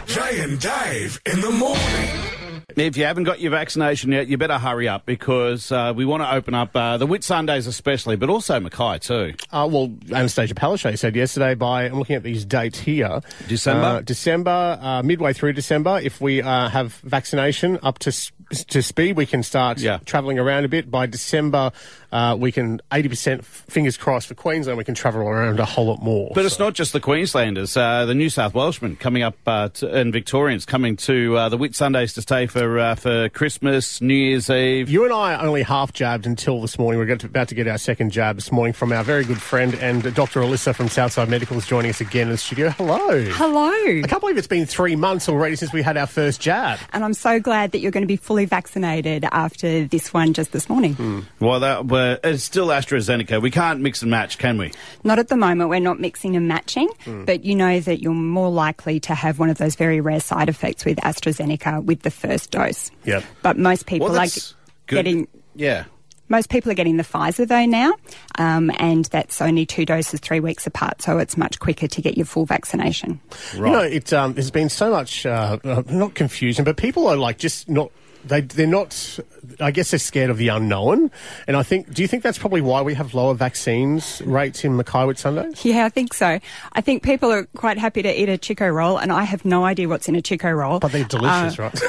Jay and Dave in the morning. If you haven't got your vaccination yet, you better hurry up because we want to open up the Whitsundays especially, but also Mackay too. Well, Anastasia Palaszczuk said yesterday I'm looking at these dates here. December, midway through December, if we have vaccination up to speed, we can start travelling around a bit. By December, we can 80%, fingers crossed for Queensland, we can travel around a whole lot more. But it's not just the Queenslanders. The New South Welshmen coming up and Victorians coming to the Whitsundays to stay for Christmas, New Year's Eve. You and I are only half jabbed until this morning. We're about to get our second jab this morning from our very good friend and Dr. Alyssa from Southside Medical is joining us again in the studio. Hello. Hello. I can't believe it's been 3 months already since we had our first jab. And I'm so glad that you're going to be fully vaccinated after this one just this morning. Well, it's still AstraZeneca. We can't mix and match, can we? Not at the moment. We're not mixing and matching, but you know that you're more likely to have one of those very rare side effects with AstraZeneca with the first dose. Yep. But most people are getting... Yeah. Most people are getting the Pfizer, though, now, and that's only 2 doses 3 weeks apart, so it's much quicker to get your full vaccination. Right. You know, there's been so much, not confusion, but people are like just not... They're not, I guess they're scared of the unknown. And do you think that's probably why we have lower vaccines rates in Mackay Whitsundays? Yeah, I think so. I think people are quite happy to eat a Chico roll, and I have no idea what's in a Chico roll. But they're delicious, right?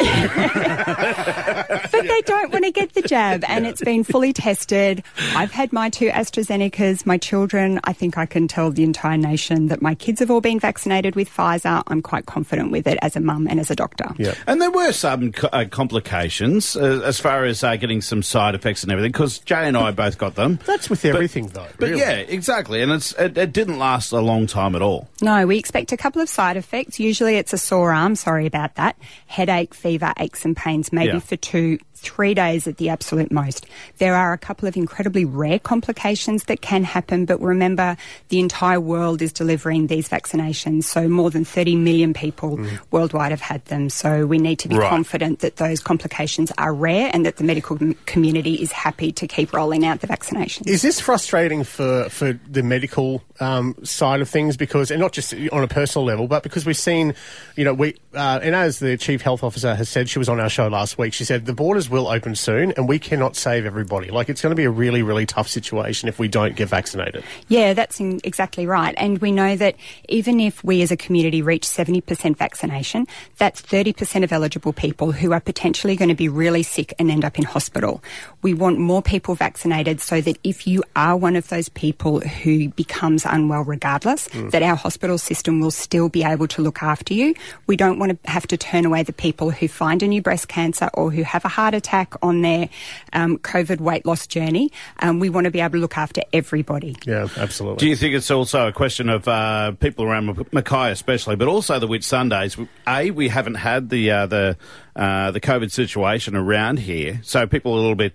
But they don't want to get the jab, and it's been fully tested. I've had my 2 AstraZenecas, my children. I think I can tell the entire nation that my kids have all been vaccinated with Pfizer. I'm quite confident with it as a mum and as a doctor. Yeah. And there were some complications as far as getting some side effects and everything, because Jay and I both got them. That's with everything, though. But really. yeah, exactly. And it didn't last a long time at all. No, we expect a couple of side effects. Usually it's a sore arm, sorry about that. Headache, fever, aches and pains, maybe for 2-3 days at the absolute most. There are a couple of incredibly rare complications that can happen, but remember, the entire world is delivering these vaccinations, so more than 30 million people worldwide have had them, so we need to be confident that those complications are rare and that the medical community is happy to keep rolling out the vaccinations. Is this frustrating for the medical side of things? Because, and not just on a personal level, but because we've seen, you know, and as the Chief Health Officer has said, she was on our show last week, she said the borders will open soon and we cannot save everybody. Like, it's going to be a really, really tough situation if we don't get vaccinated. Yeah, that's exactly right. And we know that even if we as a community reach 70% vaccination, that's 30% of eligible people who are potentially going to be really sick and end up in hospital. We want more people vaccinated so that if you are one of those people who becomes unwell regardless, that our hospital system will still be able to look after you. We don't want to have to turn away the people who find a new breast cancer or who have a heart attack on their COVID weight loss journey. We want to be able to look after everybody. Yeah, absolutely. Do you think it's also a question of people around Mackay especially, but also the Whitsundays? We haven't had the COVID situation around here, so people are a little bit,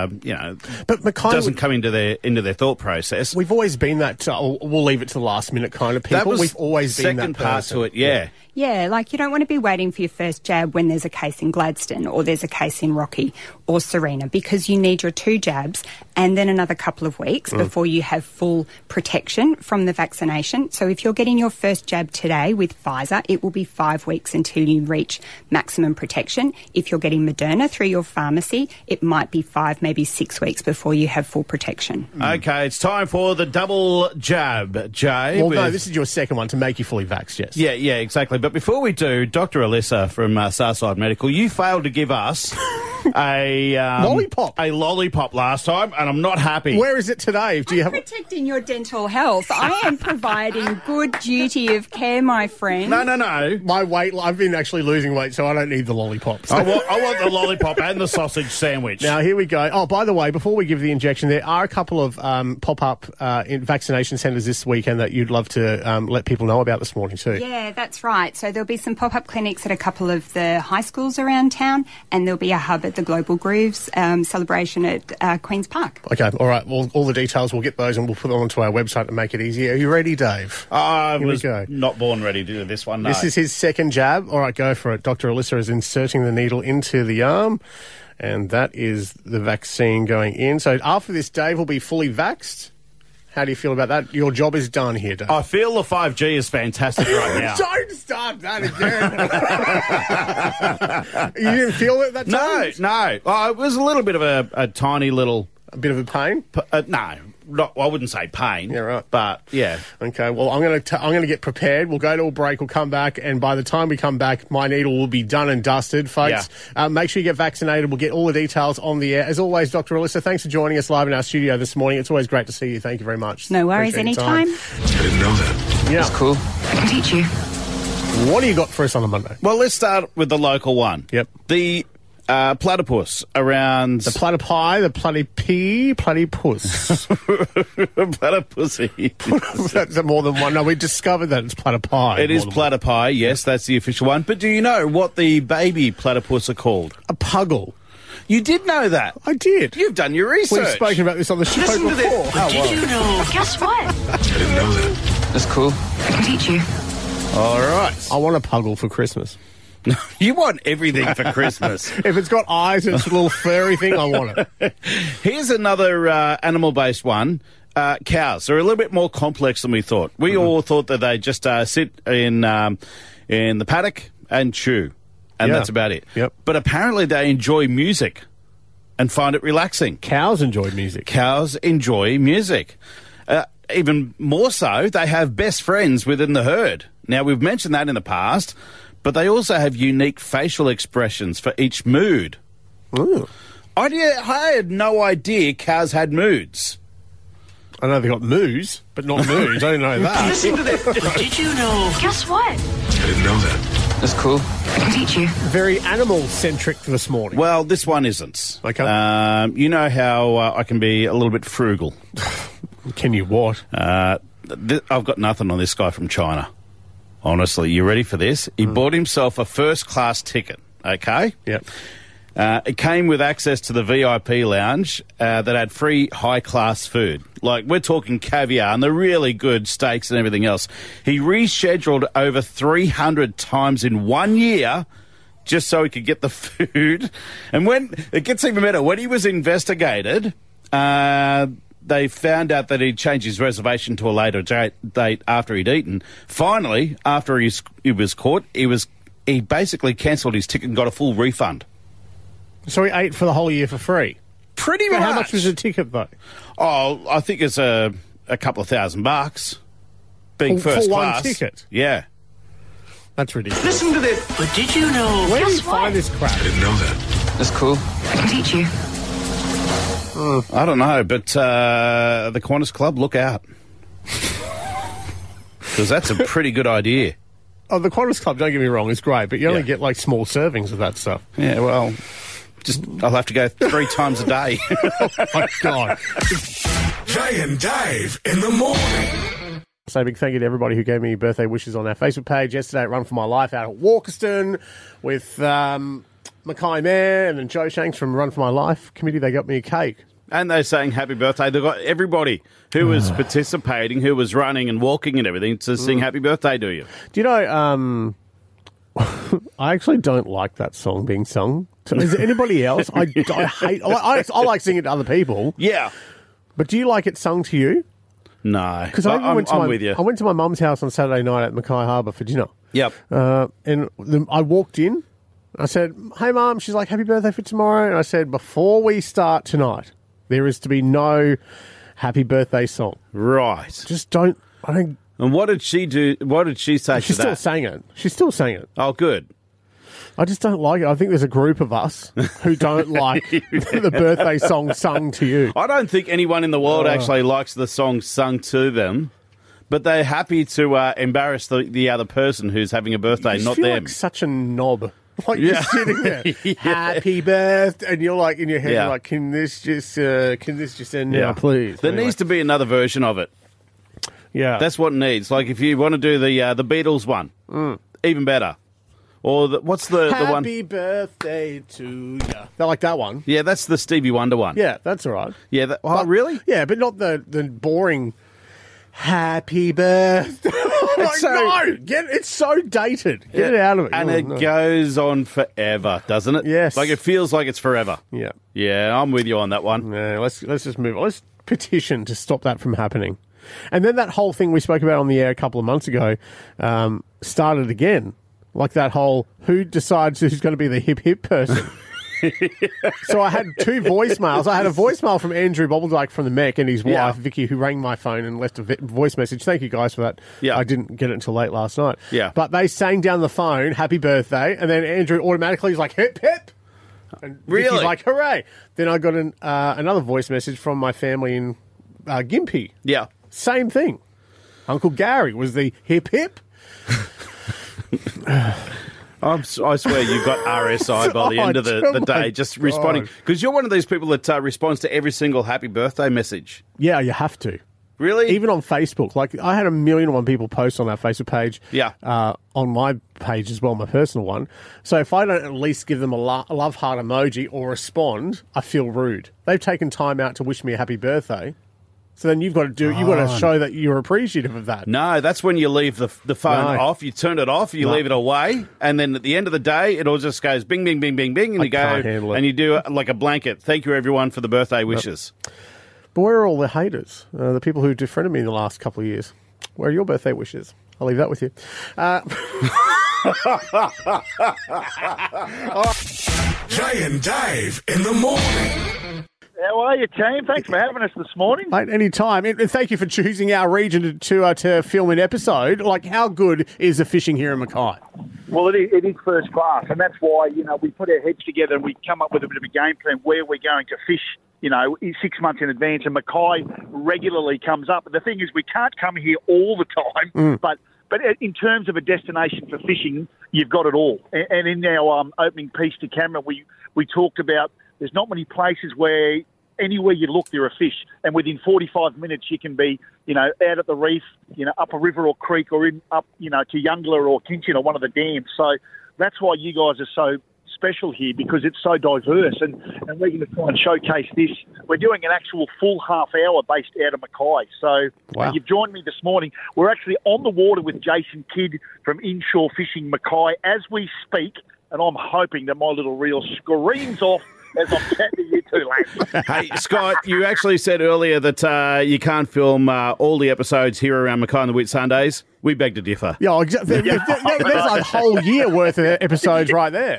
but Mackay doesn't come into their thought process. We've always been that. We'll leave it to the last minute kind of people. We've always been that second part to it. Yeah. Yeah, like you don't want to be waiting for your first jab when there's a case in Gladstone or there's a case in Rocky or Serena, because you need your 2 jabs and then another couple of weeks before you have full protection from the vaccination. So if you're getting your first jab today with Pfizer, it will be 5 weeks until you reach maximum protection. If you're getting Moderna through your pharmacy, it might be 5, maybe 6 weeks before you have full protection. Okay, it's time for the double jab, Jay. Well, no, this is your second one to make you fully vaxxed, yes. Yeah, exactly. But before we do, Dr. Alyssa from Southside Medical, you failed to give us a lollipop last time, and I'm not happy. Where is it today? I'm protecting your dental health. I am providing good duty of care, my friend. No. My weight, I've been actually losing weight, so I don't need the lollipops. I want the lollipop and the sausage sandwich. Now, here we go. Oh, by the way, before we give the injection, there are a couple of pop-up vaccination centres this weekend that you'd love to let people know about this morning too. Yeah, that's right. So there'll be some pop-up clinics at a couple of the high schools around town, and there'll be a hub at the Global Grooves celebration at Queen's Park. Okay, all right. Well, all the details, we'll get those and we'll put them onto our website to make it easy. Are you ready, Dave? I was not born ready to do this one, no. This is his second jab. All right, go for it. Dr. Alyssa is inserting the needle into the arm, and that is the vaccine going in. So after this, Dave will be fully vaxxed, How do you feel about that? Your job is done here, Dave. I feel the 5G is fantastic right now. Don't start that again. You didn't feel it that time? No. Oh, it was a little bit of a tiny little... A bit of a pain? No. I wouldn't say pain. Yeah, right. But, yeah. Okay, well, I'm going to get prepared. We'll go to a break. We'll come back. And by the time we come back, My Needle will be done and dusted, folks. Yeah. Make sure you get vaccinated. We'll get all the details on the air. As always, Dr. Alyssa, thanks for joining us live in our studio this morning. It's always great to see you. Thank you very much. No worries, Appreciate your time. anytime. I didn't know that. Yeah. That's cool. I can teach you. What do you got for us on a Monday? Well, let's start with the local one. Yep. The platypus around... The platypie, the platypuss. platypussy. That's more than one. No, we discovered that it's platypie. It is more than one. platypie, yes, that's the official one. But do you know what the baby platypus are called? A puggle. You did know that. I did. You've done your research. We've spoken about this on the show Listen before. to this. Oh, Did you know? Guess what? I didn't know that. That's cool. I can teach you. All right. I want a puggle for Christmas. You want everything for Christmas. If it's got eyes and it's a little furry thing, I want it. Here's another animal-based one. Cows. They're a little bit more complex than we thought. We all thought that they just sit in the paddock and chew, and Yeah. that's about it. Yep. But apparently they enjoy music and find it relaxing. Cows enjoy music. Cows enjoy music. Even more so, they have best friends within the herd. Now, we've mentioned that in the past, but they also have unique facial expressions for each mood. Ooh. I had no idea cows had moods. I know they got moos, but not moos. I didn't know that. Listen to this. Did you know? Guess what? I didn't know that. That's cool. I can teach you. Very animal-centric this morning. Well, this one isn't. Okay. You know how I can be a little bit frugal. Can you what? I've got nothing on this guy from China. Honestly, you ready for this? He bought himself a first-class ticket, okay? Yep. It came with access to the VIP lounge that had free high-class food. Like, we're talking caviar and the really good steaks and everything else. He rescheduled over 300 times in 1 year just so he could get the food. And when it gets even better, when he was investigated, they found out that he'd changed his reservation to a later date after he'd eaten. Finally, after he was caught, he basically cancelled his ticket and got a full refund. So he ate for the whole year for free. Pretty But much. how much was the ticket, though? Oh, I think it's a couple of $1,000 being For first one class. ticket? Yeah. That's ridiculous. Listen to this. But did you know? Where do you Guess what? find this crap? I didn't know that. That's cool. I can teach you. I don't know, but the Qantas Club, look out. Because that's a pretty good idea. Oh, the Qantas Club, don't get me wrong, is great, but you only Yeah. get like small servings of that stuff. Yeah, well, I'll have to go 3 times a day. Oh, my God. Jay and Dave in the morning. So a big thank you to everybody who gave me birthday wishes on our Facebook page yesterday at Run for My Life out at Walkerston with Mackay Mayer and then Joe Shanks from Run for My Life committee. They got me a cake. And they're saying happy birthday. They've got everybody who was participating, who was running and walking and everything to sing happy birthday to you. Do you know, I actually don't like that song being sung. So is there anybody else? I hate I like singing it to other people, Yeah. but do you like it sung to you? No. Because I I'm went to with you. I went to my mum's house on Saturday night at Mackay Harbour for dinner. Yep. And I walked in. I said, "Hey, Mum." She's like, "Happy birthday for tomorrow." And I said, "Before we start tonight, there is to be no happy birthday song. Right. Just don't." I think And what did she do? What did she say she to still that? sang it. She still sang it. Oh, good. I just don't like it. I think there's a group of us who don't like the birthday song sung to you. I don't think anyone in the world actually likes the song sung to them, but they're happy to embarrass the other person who's having a birthday, You not feel them. like such a knob. Like Yeah. you're sitting there, happy birthday, and you're like in your head, Yeah. you're like, can this just end now, please? There needs to be another version of it. yeah. That's what it needs. Like if you want to do the Beatles one, even better. Or what's the one? Happy birthday to you. They like that one. Yeah, that's the Stevie Wonder one. Yeah, that's all right. Yeah. Oh, really? Yeah, but not the boring happy birthday. Like, so- no, it's so dated. Get it out of it. And Oh, it no. goes on forever, doesn't it? Yes. Like it feels like it's forever. Yeah. Yeah, I'm with you on that one. Yeah, let's just move on. petition to stop that from happening. And then that whole thing we spoke about on the air a couple of months ago started again. Like that whole, who decides who's going to be the hip person? So I had two voicemails. I had a voicemail from Andrew Bobbledyke from the Mech and his wife, Vicky, who rang my phone and left a voice message. Thank you guys for that. Yeah. I didn't get it until late last night. Yeah. But they sang down the phone, happy birthday, and then Andrew automatically was like, hip, hip. And Really? Vicky's like, hooray. Then I got another voice message from my family in Gympie. Yeah. Same thing. Uncle Gary was the hip, hip. I swear you got RSI by the end of the day, just responding. Because you're one of these people that responds to every single happy birthday message. Yeah, you have to. Really? Even on Facebook. Like, I had 1,000,001 people post on our Facebook page. Yeah. On my page as well, my personal one. So if I don't at least give them a love heart emoji or respond, I feel rude. They've taken time out to wish me a happy birthday. So then you've got to show that you're appreciative of that. No, that's when you leave the phone off. You turn it off, you leave it away, and then at the end of the day, it all just goes bing, bing, bing, bing, bing, and you go and you do like a blanket. Thank you, everyone, for the birthday wishes. But where are all the haters? The people who defriended me in the last couple of years? Where are your birthday wishes? I'll leave that with you. Jay and Dave in the morning. How are you, team? Thanks for having us this morning. Mate, any time. And thank you for choosing our region to film an episode. Like, how good is the fishing here in Mackay? Well, it is first class, and that's why, we put our heads together and we come up with a bit of a game plan where we're going to fish, 6 months in advance, and Mackay regularly comes up. The thing is, we can't come here all the time, but in terms of a destination for fishing, you've got it all. And in our opening piece to camera, we talked about there's not many places where anywhere you look, there are fish. And within 45 minutes, you can be, out at the reef, up a river or creek or up, to Youngler or Kinchin or one of the dams. So that's why you guys are so special here, because it's so diverse. And we're going to try and showcase this. We're doing an actual full half hour based out of Mackay. So you've joined me this morning. We're actually on the water with Jason Kidd from Inshore Fishing Mackay as we speak. And I'm hoping that my little reel screams off as I'm chatting to you two, lads. Hey, Scott, you actually said earlier that you can't film all the episodes here around Mackay on the Whitsundays. We beg to differ. Yeah, exactly. There's a whole year worth of episodes right there.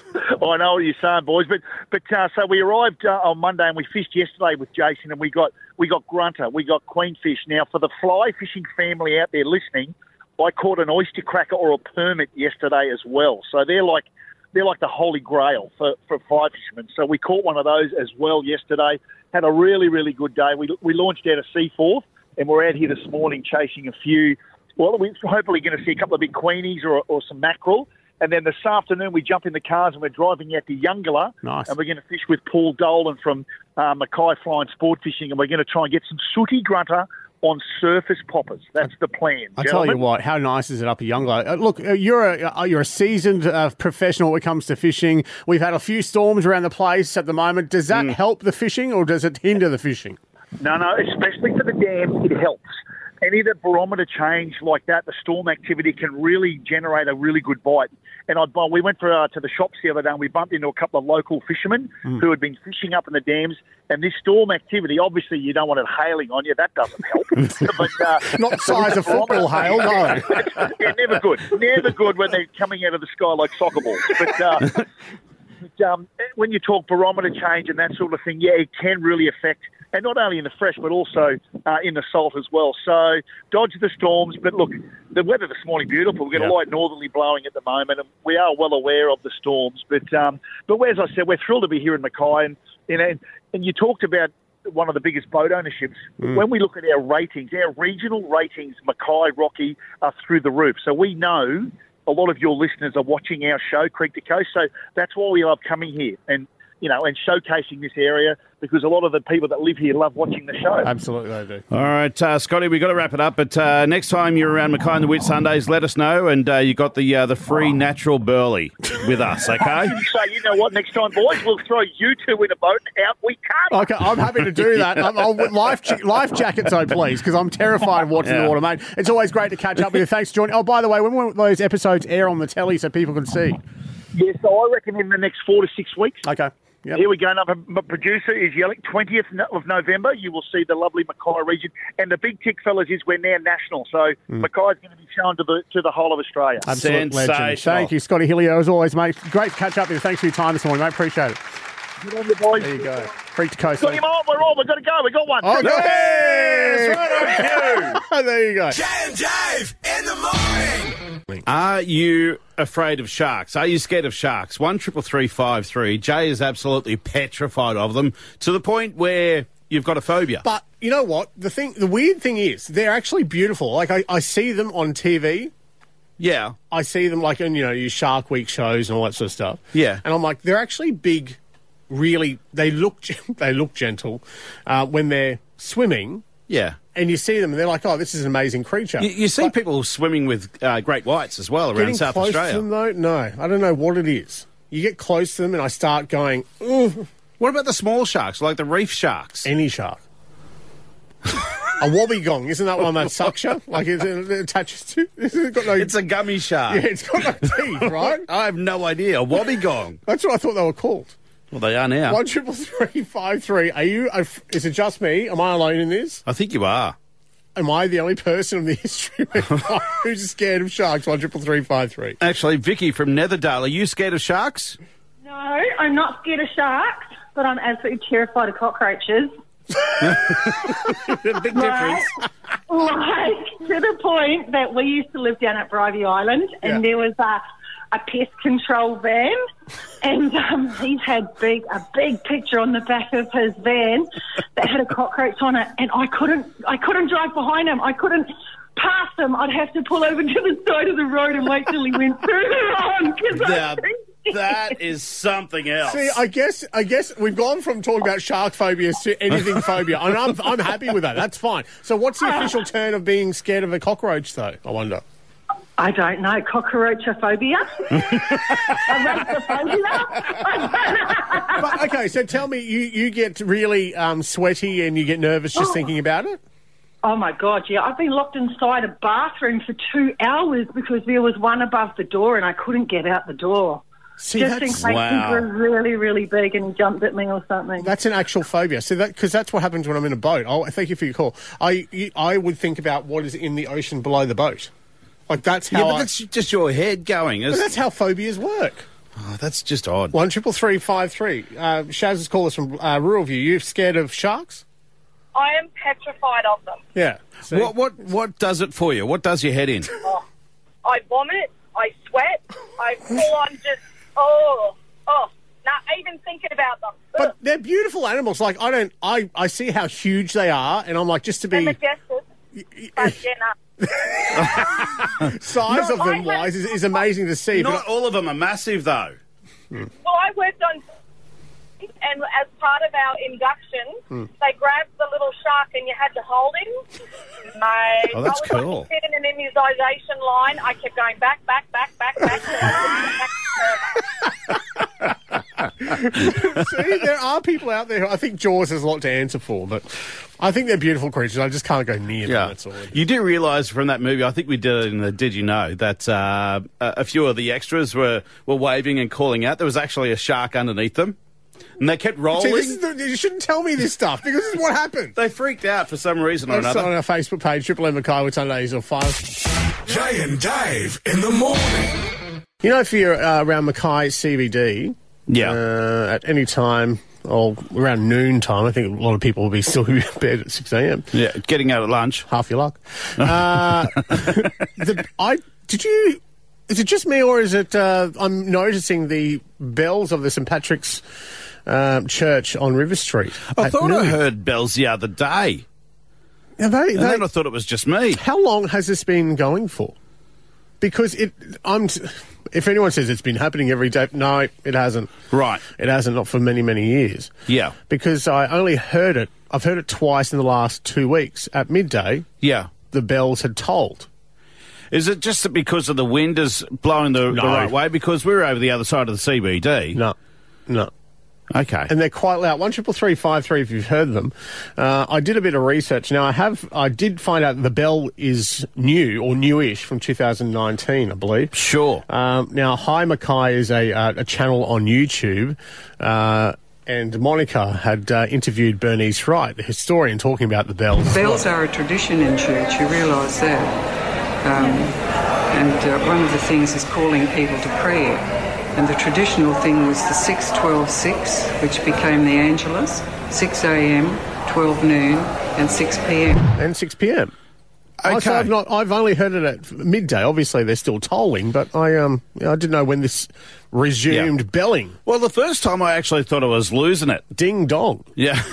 I know what you're saying, boys. But so we arrived on Monday and we fished yesterday with Jason, and we got grunter, we got queenfish. Now, for the fly fishing family out there listening, I caught an oyster cracker or a permit yesterday as well. So they're like the holy grail for fly fishermen. So we caught one of those as well yesterday. Had a really, really good day. We launched out of Seaforth, and we're out here this morning chasing a few. Well, we're hopefully going to see a couple of big queenies or some mackerel. And then this afternoon, we jump in the cars and we're driving out to Youngler. Nice. And we're going to fish with Paul Dolan from Mackay Fly and Sport Fishing. And we're going to try and get some sooty grunter on surface poppers. That's the plan. I tell you what, how nice is it up at Youngler? Look, you're a seasoned professional when it comes to fishing. We've had a few storms around the place at the moment. Does that help the fishing or does it hinder the fishing? No, especially for the dams, it helps. Any of the barometer change like that, the storm activity can really generate a really good bite. And we went to the shops the other day and we bumped into a couple of local fishermen who had been fishing up in the dams. And this storm activity, obviously you don't want it hailing on you. That doesn't help. But, not size of football hail, no. Yeah, never good. Never good when they're coming out of the sky like soccer balls. But when you talk barometer change and that sort of thing, yeah, it can really affect, and not only in the fresh, but also in the salt as well. So dodge the storms. But look, the weather this morning, beautiful. We've got a light northerly blowing at the moment, and we are well aware of the storms. But as I said, we're thrilled to be here in Mackay. And you talked about one of the biggest boat ownerships. When we look at our ratings, our regional ratings, Mackay, Rocky, are through the roof. So we know a lot of your listeners are watching our show, Creek to Coast. So that's why we love coming here and showcasing this area, because a lot of the people that live here love watching the show. Absolutely, they do. All right, Scotty, we've got to wrap it up. But next time you're around Mackay on the Whitsundays, let us know. And you got the free natural burley with us, okay? So you know what? Next time, boys, we'll throw you two in a boat and out we come. Okay, I'm happy to do that. Life jackets, though, please, because I'm terrified of watching the water, mate. It's always great to catch up with you. Thanks for joining. Oh, by the way, when will those episodes air on the telly so people can see? Yeah, so I reckon in the next 4 to 6 weeks. Okay. Yep. Here we go. Now, my producer is yelling. 20th of November, you will see the lovely Mackay region. And the big tick, fellas, is we're now national. So Mackay's going to be shown to the whole of Australia. Absolute legend. Sensational. Thank you, Scotty Hillier, as always, mate. Great to catch up with you. Thanks for your time this morning, mate. Appreciate it. Good on you, boys. There you go. Freak to coast. Got him on. We're on. We've got to go. We got one. Oh, Yes, right on cue. there you go. Jay and Dave in the morning. Are you afraid of sharks? Are you scared of sharks? 133353. Jay is absolutely petrified of them to the point where you've got a phobia. But you know what? The weird thing is, they're actually beautiful. Like, I see them on TV. Yeah. I see them, like, in, your Shark Week shows and all that sort of stuff. Yeah. And I'm like, they're actually big, really, they look gentle when they're swimming. Yeah. And you see them and they're like, oh, this is an amazing creature. You see people swimming with great whites as well around South close Australia. to them, though, no. I don't know what it is. You get close to them and I start going, ugh. What about the small sharks, like the reef sharks? Any shark. A wobbegong, isn't that one that sucks you? Like it attaches to? It's got no. It's a gummy shark. Yeah, it's got no teeth, right? I have no idea. A wobbegong. That's what I thought they were called. Well, they are now. 133353. Are you? Is it just me? Am I alone in this? I think you are. Am I the only person in the history of mankind who's scared of sharks? 133353. Actually, Vicky from Netherdale, are you scared of sharks? No, I'm not scared of sharks, but I'm absolutely terrified of cockroaches. Big difference. Like, to the point that we used to live down at Brivey Island, and there was a pest control van, and he had a big picture on the back of his van that had a cockroach on it, and I couldn't drive behind him. I couldn't pass him. I'd have to pull over to the side of the road and wait till he went further on. Now, that is something else. See, I guess we've gone from talking about shark phobias to anything phobia, and I'm happy with that. That's fine. So, what's the official term of being scared of a cockroach, though? I wonder. I don't know. Cockroachophobia? But, okay, so tell me, you get really sweaty and you get nervous just thinking about it? Oh, my God, yeah. I've been locked inside a bathroom for 2 hours because there was one above the door and I couldn't get out the door. See, just in case he grew really, really big and he jumped at me or something. That's an actual phobia. So because that's what happens when I'm in a boat. Thank you for your call. I would think about what is in the ocean below the boat. Like, that's how. Yeah, but that's just your head going. But that's how phobias work. Oh, that's just odd. 133353. Shaz has called us from Rural View. You scared of sharks? I am petrified of them. Yeah. See? What does it for you? What does your head in? I vomit. I sweat. I full on just not even thinking about them. But they're beautiful animals. Like, I see how huge they are, and I'm like, just to be. They're majestic. But yeah, no. Size of them wise is amazing to see. Not all of them are massive, though. Well, I worked on, and as part of our induction, they grabbed the little shark and you had to hold him. Mate, Oh, that's I was cool. Like in an immunisation line. I kept going back. See, there are people out there who I think Jaws has a lot to answer for, but I think they're beautiful creatures. I just can't go near them. That's all. You do realise from that movie, I think we did it in the Did You Know, that a few of the extras were waving and calling out. There was actually a shark underneath them. And they kept rolling. See, you shouldn't tell me this stuff, because this is what happened. They freaked out for some reason or It's another. on our Facebook page, Triple M Mackay, with Sundays or 5. Jay and Dave in the morning. You know, if you're around Mackay CBD, at any time, or around noon time, I think a lot of people will be still in bed at 6 a.m. Yeah, getting out at lunch. Half your luck. Is it just me, or is it, I'm noticing the bells of the St. Patrick's Church on River Street. I thought I heard bells the other day. And then I thought it was just me. How long has this been going for? Because if anyone says it's been happening every day, no, it hasn't. Right. It hasn't, not for many, many years. Yeah. Because I only heard it, I've heard it twice in the last 2 weeks. At midday, Yeah. the bells had tolled. Is it just that because of the wind is blowing the right way? Because we're over the other side of the CBD. No. Okay. And they're quite loud. 133353 if you've heard them. I did a bit of research. Now, I did find out the bell is new, or newish, from 2019, I believe. Sure. Now, Hi Mackay is a channel on YouTube. And Monica had interviewed Bernice Wright, the historian, talking about the bells. Bells are a tradition in church, you realise that. And one of the things is calling people to prayer. And the traditional thing was the 6-12-6, which became the Angelus, 6 a.m, 12 noon, and 6 p.m. And 6 p.m. Okay. So I've only heard it at midday. Obviously, they're still tolling, but I didn't know when this resumed belling. Well, the first time I actually thought I was losing it. Ding dong. Yeah.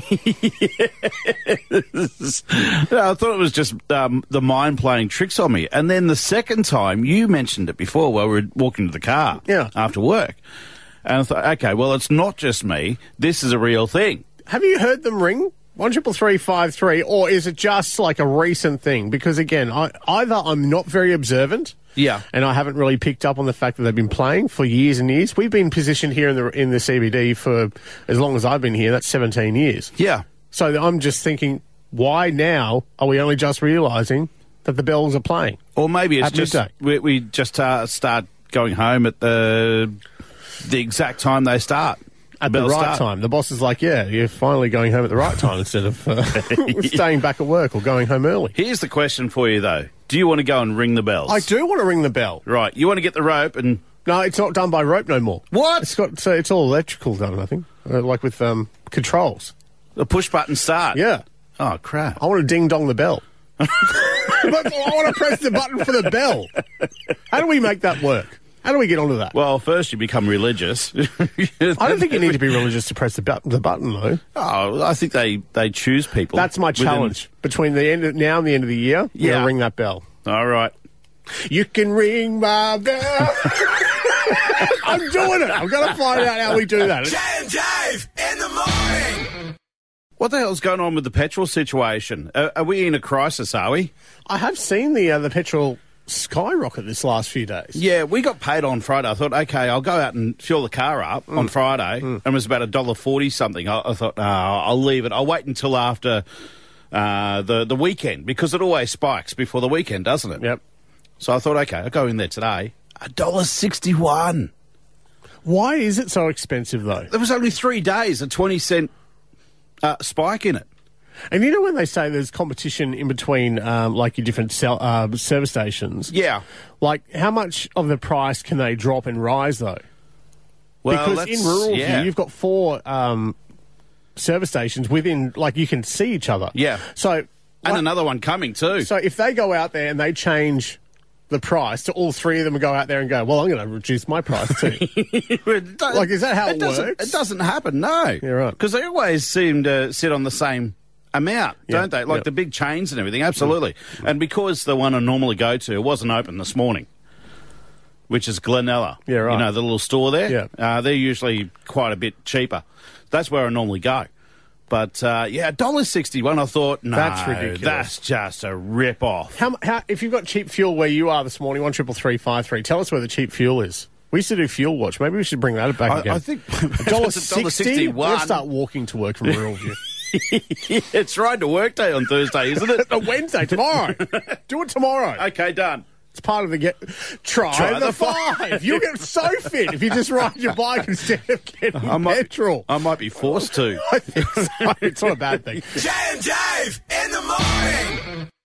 Yes. I thought it was just the mind playing tricks on me. And then the second time, you mentioned it before while we were walking to the car after work. And I thought, okay, well, it's not just me. This is a real thing. Have you heard them ring? 133353, or is it just like a recent thing? Because again, either I'm not very observant, and I haven't really picked up on the fact that they've been playing for years and years. We've been positioned here in the CBD for as long as I've been here. That's 17 years. Yeah. So I'm just thinking, why now are we only just realising that the bells are playing? Or maybe it's just we just start going home at the exact time they start. At the right time. The boss is like, yeah, you're finally going home at the right time instead of staying back at work or going home early. Here's the question for you, though. Do you want to go and ring the bells? I do want to ring the bell. Right. You want to get the rope and... No, it's not done by rope no more. What? It's all electrical done, I think. Like with controls. A push-button start? Yeah. Oh, crap. I want to ding-dong the bell. I want to press the button for the bell. How do we make that work? How do we get onto that? Well, first you become religious. I don't think you need to be religious to press the button, though. Oh, I think they choose people. That's my challenge. Between the end of now and the end of the year, you're gonna ring that bell. All right. You can ring my bell. I'm doing it. I'm going to find out how we do that. Jay and Dave in the morning. What the hell's going on with the petrol situation? Are we in a crisis, are we? I have seen the petrol skyrocket this last few days. Yeah, we got paid on Friday. I thought, okay, I'll go out and fuel the car up on Friday, and it was about $1.40 something. I thought, I'll leave it. I'll wait until after the weekend, because it always spikes before the weekend, doesn't it? Yep. So I thought, okay, I'll go in there today. $1.61. Why is it so expensive, though? There was only 3 days, a 20-cent spike in it. And you know when they say there's competition in between, like your different service stations? Yeah. Like, how much of the price can they drop and rise, though? Well, because in rural view, you've got 4 service stations within, like, you can see each other. Yeah. So, and another one coming too. So if they go out there and they change the price to all 3 of them, go out there and go, well, I'm going to reduce my price too. Like, is that how it works? It doesn't happen, no. Yeah, right. Because they always seem to sit on the same amount, don't they? Like the big chains and everything, absolutely. And because the one I normally go to wasn't open this morning, which is Glenella. Yeah, right. You know, the little store there? Yeah. They're usually quite a bit cheaper. That's where I normally go. But, $1.61, I thought, no, that's ridiculous. That's just a rip-off. How, if you've got cheap fuel where you are this morning, 133353, tell us where the cheap fuel is. We used to do Fuel Watch. Maybe we should bring that back again. I think $1.60. Let's start walking to work from Rural View. It's Ride to Work Day on Thursday, isn't it? A Wednesday, tomorrow. Do it tomorrow. Okay, done. It's part of the Try the 5. You'll get so fit if you just ride your bike instead of getting petrol. I might be forced to. I think so. It's not a bad thing. Jay and Dave in the morning.